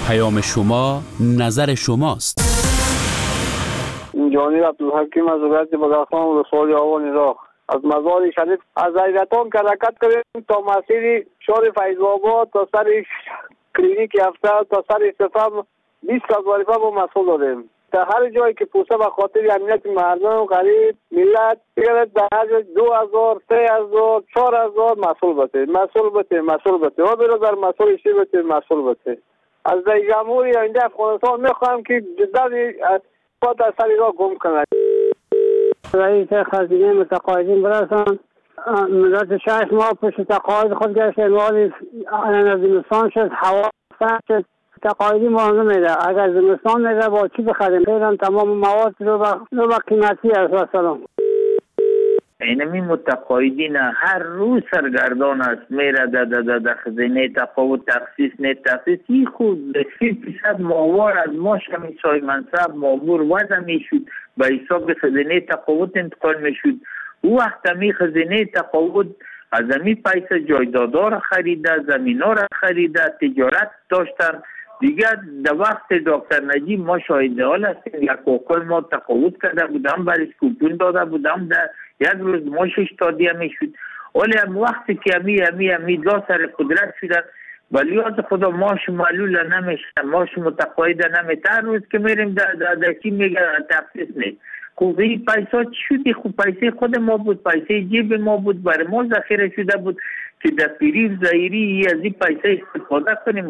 پیام شما نظر شماست. جانی عبدالحکیم از ولایت بغرخان ولسوالی آوان عراق. از مزار شریف از حیرتان که حرکت کردیم تا مسیر شهر فیض آباد تا سر کلینیک هفته تا سر استفام 20 وظیفه با مسئول داریم. در هر جایی که پوسته به خاطر امنیت مردم غریب ملت بگرد در هر جای 2000 3000 4000 مسئول بده و برادر مسئول شی بده مسئول بده. از جمهوری آینده افغانستان میخواهم که جدا پات از سر را گم کند. رئیس خزینه متقاعدین برسان مدت 6 ماه پشت تقاعد خود گشت انوال زمستان شد هوا سرد شد. تقاعدی ما نمیده. اگر زمستان میده با چی بخریم؟ فعلا تمام مواد رو با قیمتی است. سلام. اینمی متقاعدین هر روز سرگردان است، میره در خزینه تقاعد تخصیص این خود 30% ماهوار از ماش همین صاحب منصب مامور وضع میشد به حساب خزینه تقاعد انتقال میشد. او وقت همی خزینه تقاعد از همی پیسه جایدادا را خریده، زمین ها را خریده، تجارت داشتن دیگه. در وقت دکتر نجیب ما شاهده حال هستیم، یک اوکل ما تقاعد کرده بودم برش کوپون داده بودم، در یک روز ماشش تادیه میشد. ولی هم وقتی که همی لا سر قدرت شده ولی از خدا ماش معلول نمیشه، ماش متقاعد نمیشه. هر روز که میریم در چی میگه تخصیص نیست. خب این پیسا چی شدی؟ خب پیسه خود ما بود، پیسه جیب ما بود، برای ما ذخیره شده بود که در پیری ظاهری از این پیسه استفاده کنیم.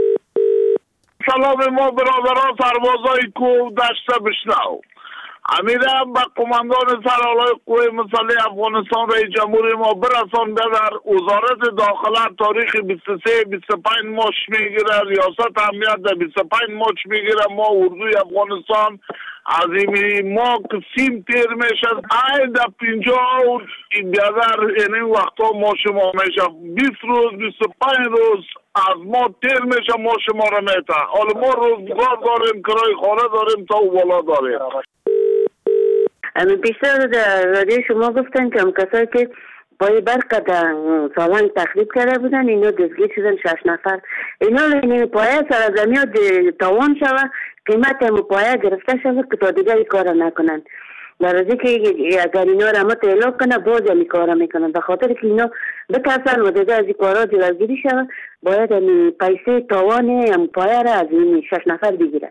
سلام ما برادران سربازای کو دشت بشنو. امیرم با قماندان سرالای قوه مسلح افغانستان رئیس جمهوری ما برسانده در وزارت داخله تاریخ 23-25 ماش میگیره، ریاست امنیت در 25 ماش میگیره. ما اردوی افغانستان عظیمی ما کسیم تیر میشه این در 50 این بیادر این وقتا ما شما میشه 20 روز 25 روز از ما تیر میشه ما شما رو میته. حالا ما روزگار داریم، کرای خانه داریم، تا بالا داریم. بیشتر در رادیو شما گفتن که کسایی که پای برق در سالنگ تخریب کرده بودن اینا دستگیر شدن 6 نفر. اینا پایه سرزمین تاوان شوه، قیمت هم پایه گرفته شوه که تا دیگه این کار نکنن. در ازی که اگر اینا را مت اعلام کنه باز این کار میکنن. به خاطر که اینا بترسن و دیگه از این کارا جلوگیری شوه باید این پیسه تاوان هم پایه را از این 6 نفر بگیرن.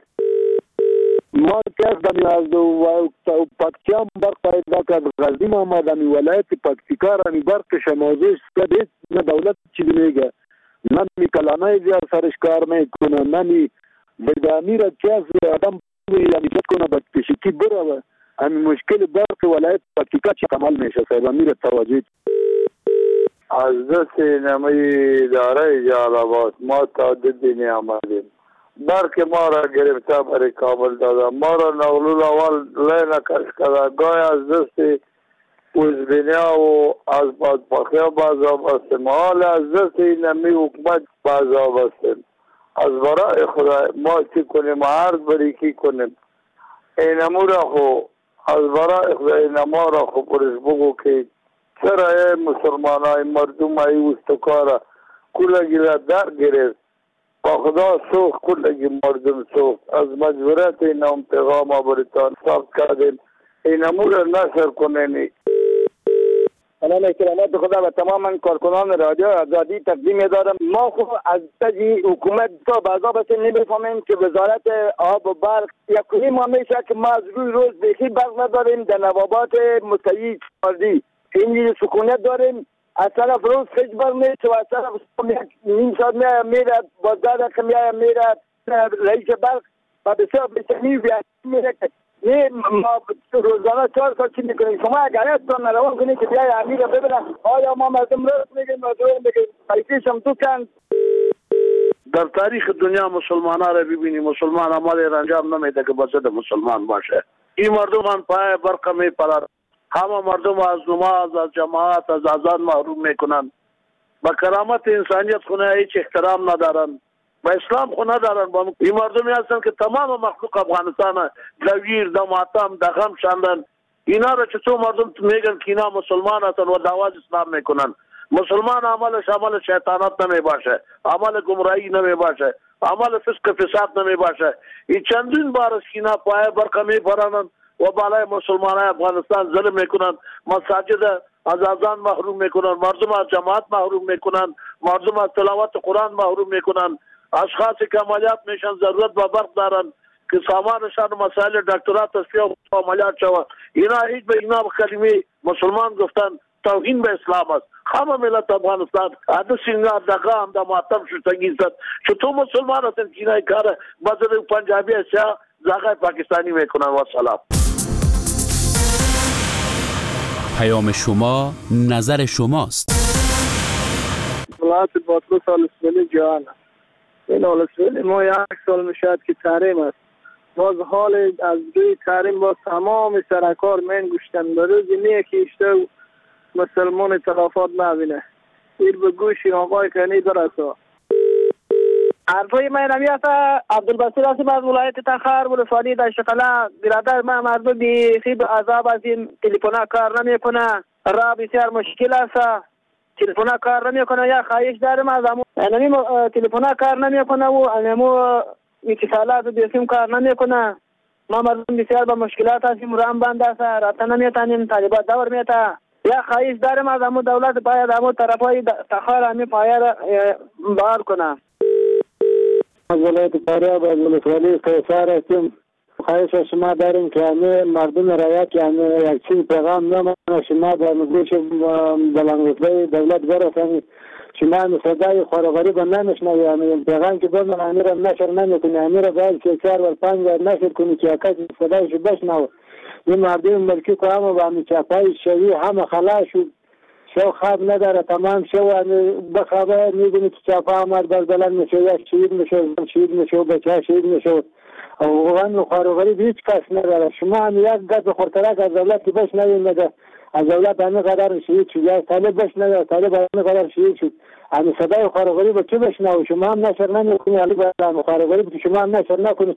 ما کس دمی از پاکتیام برق پیدا کرد غزی محمد دمی ولایت پاکتیکا را می برق شمازش کرد. نه دولت چیزی میگه، نه می کلانه زیاد سرش کار میکنه، نه می بدامی را کس آدم یعنی بد کنه بدکشیکی بره. همین مشکل برق ولایت پاکتیکا چی کمال میشه صاحب امیر توجه. از دست نمی داره جالبات ما تا دینی آمدیم. برق ما را گرفته برای کابل داده، ما را نغلول اول لینا کش کرده، گای از دست اوزبینیا و از بادپاخی بازا بستیم، حال از دست نمی حکمت بازا بستیم. از برای خدا ما چی کنیم، عرض بری کی کنیم. اینمو را خو از برای خدا اینما را خو پرش بگو که چرا مسلمان های مردم های استکارا کلگی را در گرفت با خدا سوخ کلگی مردم سوخ. از مجبورت این هم پیغام آبریتان ثابت کردیم اینمو را نشر کنینی. سلام اکرامات خدا و تمام کارکنان رادیو آزادی تقدیم دارم. ما خب از تجی حکومت تا بعضا بس نمیفهمیم که وزارت آب و برق یکی ما میشه که ما از روز بیخی برق نداریم. در نوابات مستوی کاردی این سکونت داریم. از طرف روز خیج برق میشه و از طرف نیم ساعت میره بازدار کمیه میره رئیس برق و بسیار بسیاری میره که نه ما روزانه 4 سال چی میکنیم. شما اگر هستان نروان کنید که بیای امیر رو ببینن آیا ما مردم راست میگیم و دروغ میگیم پیسیش هم تو کن. در تاریخ دنیا مسلمان ها را ببینیم، مسلمان عمل انجام نمیده که بسید مسلمان باشه. این مردم هم پای برق میپرد، همه مردم از نماز از جماعت از اذان محروم میکنن، با کرامت انسانیت خونه هیچ احترام ندارن، با اسلام خو ندارن. با این مردمی هستن که تمام مخلوق افغانستان دویر د ماتم د غم شاندن. اینا را چطور مردم میگن که اینا مسلمان هستن و دعوت اسلام میکنن. مسلمان عملش عمل شیطانت نمی باشه، عمل گمراهی نمی باشه، عمل فسق فساد نمی باشه. این چندین بار است که اینا پای برق میبرانند و بالای مسلمانان افغانستان ظلم میکنند، مساجد از اذان محروم میکنند، مردم از جماعت محروم میکنند، مردم از تلاوت قرآن محروم میکنند. اشخاصی که عملیات میشن ضرورت به برق دارند که سامانشان مسائل دکترات تصفیه و عملیات شود. اینا هیچ به اینا کلمه مسلمان گفتن توهین به اسلام است. همه ملت افغانستان عدد سینگار دقا هم در معتم شدگی زد چه تو مسلمان هستن که اینای کار بزر پنجابی سیاه زاغای پاکستانی میکنن. و سلام. پیام شما نظر شماست. ولایت بطرس آلسویلی جهان. این آلسویلی ما 1 سال میشد که تحریم است. باز حال از روی تحریم باز تمام سرکار من گوشتن به روز نیه که اشته مسلمان تلافات نبینه. ایر به گوشی آقای کنی درسته. حرفای من نمیاد. عبدالبصیر هستم از ولایت تخار ولسوالی در شقلا. برادر من مردم بیخی به عذاب از این تلفن کار نمیکنه. را بسیار مشکل است. تلفن کار نمیکنه. یا خواهش دارم از همون تلفن کار نمیکنه و همون اتصالات بیسیم کار نمیکنه. ما مردم بسیار به مشکلات هستیم. رام بند است. رابطه نمیتونیم. طالبات دور میته. یا خواهش دارم از همون دولت باید همون طرفای تخار همین پایه را بار کنه. از ولایت فاریاب از ولسوالی قیصر هستیم. خواهش از شما داریم که همه مردم رعیت که همه یک چیز پیغام نمانه شما به گوش بلندرتبه دولت برسانید. شما همه صدای خوارغریب نمیشنوی. همه پیغام که بمن همه را نشر نمیکنی. همه را باید که 4 و 5 نشر کنی که کسی صدایش بشنوه. این مردم ملکی که همه با همه چاپای شوی همه خلاص شد. شو خواب نداره تمام شو بخوابه میدونی که چاپا آمد باز بلند میشه یا شهید میشه بچه شهید میشه. اوغان خواروغری هیچ کس نداره. شما هم یک گز خورترک از دولت که بشنوید نده. از دولت همه قدر شهید شد. یا طالب بشنوید طالب همه قدر شهید شد. همه صدای خواروغری با چه بشنوید؟ شما هم نشر نمیکنی. علی باید خواروغری که شما هم نشر نکنی.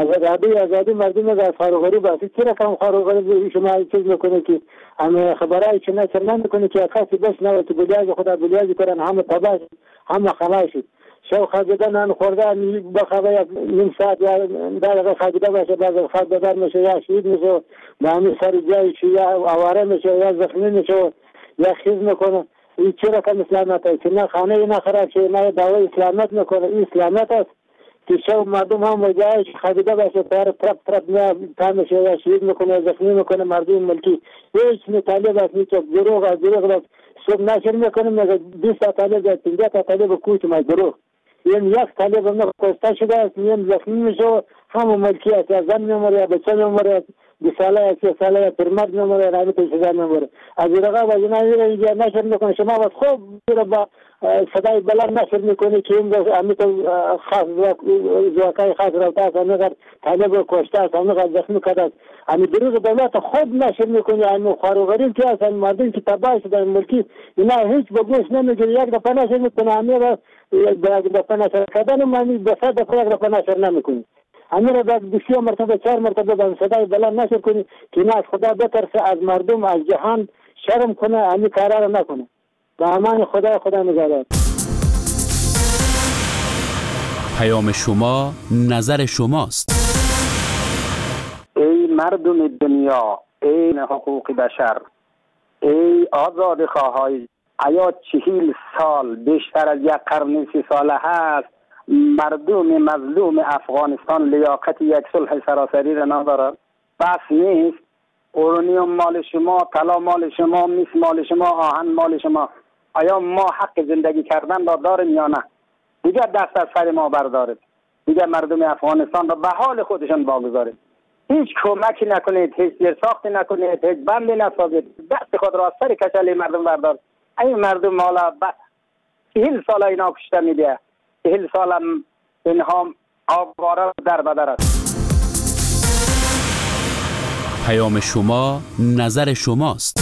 آزادی مردم از خواروغری باید چه رقم خواروغری شما چیز میکنه که همه خبرهای چه نشر نمیکنه که کسی بشنوید که بلیاج خدا بلیاج کنن همه تباش همه خلاص شد. شو خواهده نان خورده بخواه نیم ساعت یا دقیقه خواهده باشه باز خواهده دار میشه یا شهید میشه به همین سر جایش یا آواره میشه یا زخمی میشه یا خیز میکنه. این چه رقم اسلامت است که نه خانه نه خراب شه نه دعوی اسلامت میکنه. این اسلامت است که شو مردم هم جایش خواهده باشه طرف نه تامشه یا شهید میکنه زخمی میکنه مردم ملکی. هیچ طالب است نیست دروغ است صبح نشر میکنه میگه 20 طالب 50 طالب کوچ ما دروغ. این یک طالب هم کشته شده است. این زخمی میشه همه ملکی است. یا زن میموره یا بچه میموره 20 ساله یا 30 ساله یا پیرمرد میموره یا همیشه شده میموره. از این رقم از اینا اینجا نشر میکنه. شما باید خوب با صدای بلند نشر میکنی که این همیشه خاص زواکای خاص روته است. همیشه طالب کشته است. همیشه زخمی کرده است. همین دروغ دولت خود نشر میکنی. همین خواروغری که هستن مردم که تباه شدن ملکی اینا هیچ به گوش نمیگیره. یک دفعه نشر میکنه همه یک دفعه نشر کردن معنی به 100 دفعه یک دفعه نشر نمیکنی. همه را باید 2 مرتبه 4 مرتبه به صدای بلند نشر کنی که اینا از خدا بترسه از مردم از جهان شرم کنه همین کارا را نکنه. به امان خدا نگهدار. پیام شما نظر شماست. ای مردم دنیا، ای حقوق بشر، ای آزاد خواهای آیا 40 سال بیشتر از 1 قرن 30 ساله هست مردم مظلوم افغانستان لیاقت یک صلح سراسری را ندارد؟ بس نیست؟ اورانیوم مال شما، طلا مال شما، مس مال شما، آهن مال شما. آیا ما حق زندگی کردن را داریم یا نه؟ دیگر دست از سر ما بردارید. دیگر مردم افغانستان را به حال خودشان واگذارید. هیچ کمکی نکنید، هیچ زیرساختی نکنید، هیچ بندی نسازید. دست خود را از سر کچل مردم بردارید. این مردم حالا 40 سال اینا کشته میده. 40 سال هم اینها آواره در بدر است. پیام شما نظر شماست.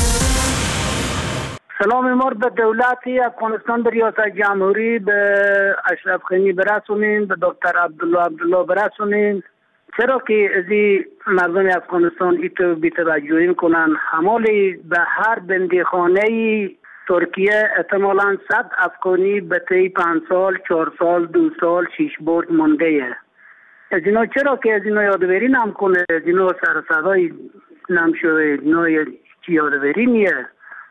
سلام ما به دولت افغانستان به ریاست جمهوری به اشرف غنی برسونین، به دکتر عبدالله برسونین. چرا که ازی مردم افغانستان ایتو بی‌توجهی میکنن، حمالی به هر بندیخانه ترکیه احتمالاً 100 افغانی به طی 5 سال 4 سال 2 سال 6 برد مونده ایه. از اینا چرا که از اینا یادوری نم کنه، از اینا سر صدای نم شوه، اینا چی یادوری نیه.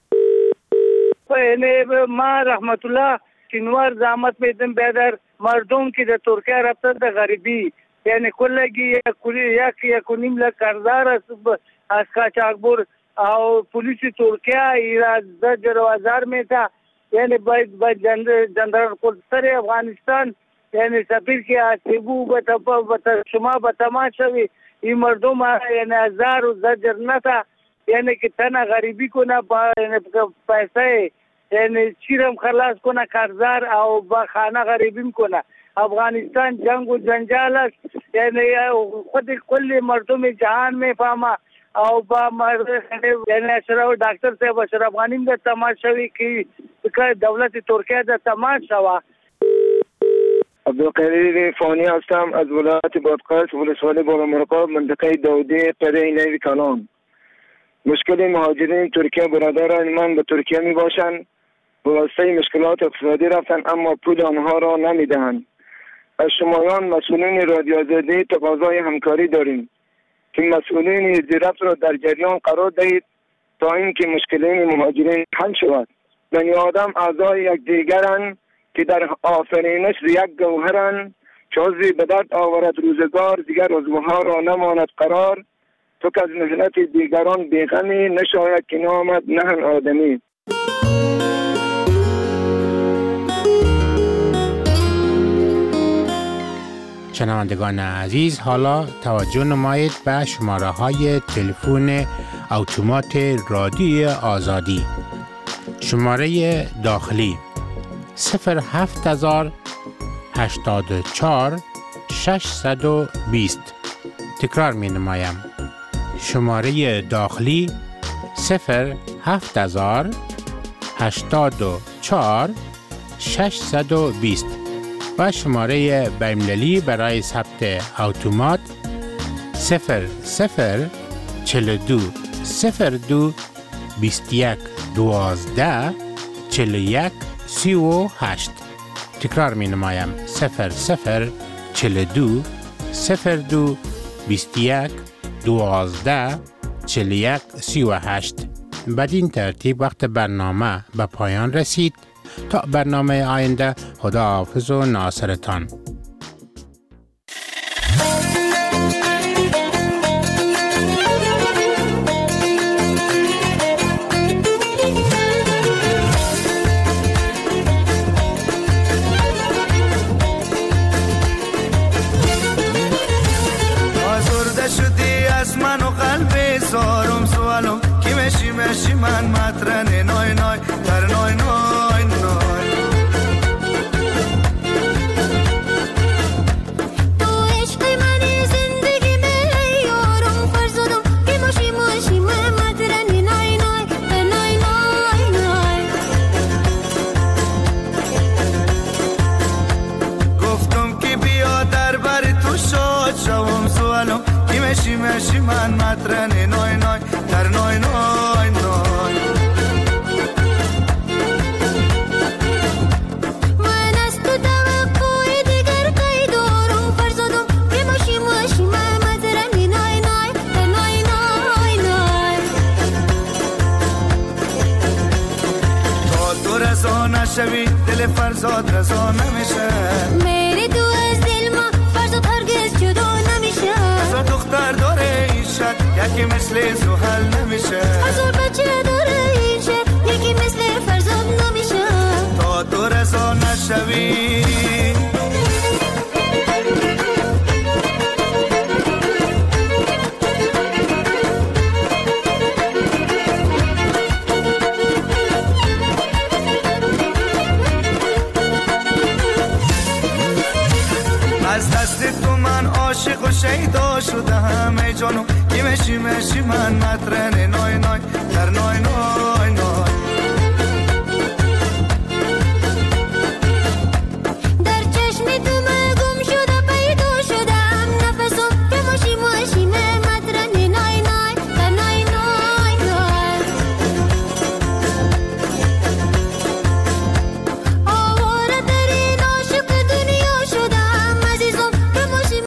ما رحمت الله شنوار زحمت میدم بیادر مردم که در ترکیه رفتن در غریبی، یعنی کلگی یک و نیم لک کردار از قاچاقبر او پولیس ترکیه ایراد زجر و ازار میتا، یعنی باید جندرال قدستر افغانستان یعنی سفیر که آسیبو بتا شما بتماش شوی این مردم یعنی ازار و زجر نتا، یعنی که تنها غریبی کنه با یعنی پیسه یعنی چیرم خلاص کنه کارزار او با خانه غریبیم کنه. افغانستان جنگ و جنجال است، یعنی خود کل مردم جهان میفهمه او با یعنی اشرف دکتر صاحب اشرف غنی د تماشوي کی دولت ترکیه د تماشا. عبدالقدیر فانی هستم از ولایت بادغیس ولسوالی بالامرغاب منطقه داودی قریه نیوی کلان. مشکل مهاجرین ترکیه برادران من به ترکیه می باشند، به واسطه مشکلات اقتصادی رفتن اما پول آنها را نمی دهند. از شمایان مسئولین رادیو آزادی تقاضای همکاری داریم که مسئولین زیرفت را در جریان قرار دهید تا اینکه مشکلین مهاجرین حل شود. بنی آدم اعضای یک دیگرند که در آفرینش یک گوهرند، چه عضوی به درد آورد روزگار دیگر عضوها را نماند قرار. تو که از محنت دیگران بیغمی نشاید که نامد نهن آدمی. شنوندگان عزیز، حالا توجه نمایید به شماره های تلفن اتومات رادیوی آزادی. شماره داخلی 07000 84 620. تکرار می نمایم. شماره داخلی 07000 84 620 و شماره بین‌المللی برای ثبت اتومات 0042 02 21 12 41 38. تکرار می نمایم 0042 02 21 12 41 38. بدین ترتیب وقت برنامه به پایان رسید. تا برنامه آینده، خداحافظ و ناصرتان. آزرده شدی از من و قلب زارم سوالم کی مشی من مطرن نای نای در نای نای مشی من مطرن نای نای در نای نای نای. من از تو توقع دیگر قی دارم فرزادم که مشی من مطرن نای نای در نای نای نای. تا تو رضا نشوی دل فرزاد رضا نمیشه. میری تو از دل ما فرزاد هرگز جدا نمیشه. دختر داره این شد یکی مثل زحل نمیشه. هزار بچه داره این شد یکی مثل فرزاد نمیشه. تا تو رضا نشوی از دست تو من عاشق و شیدا شدم ای جانو کی مشی من مطرن نای نای در نای نای.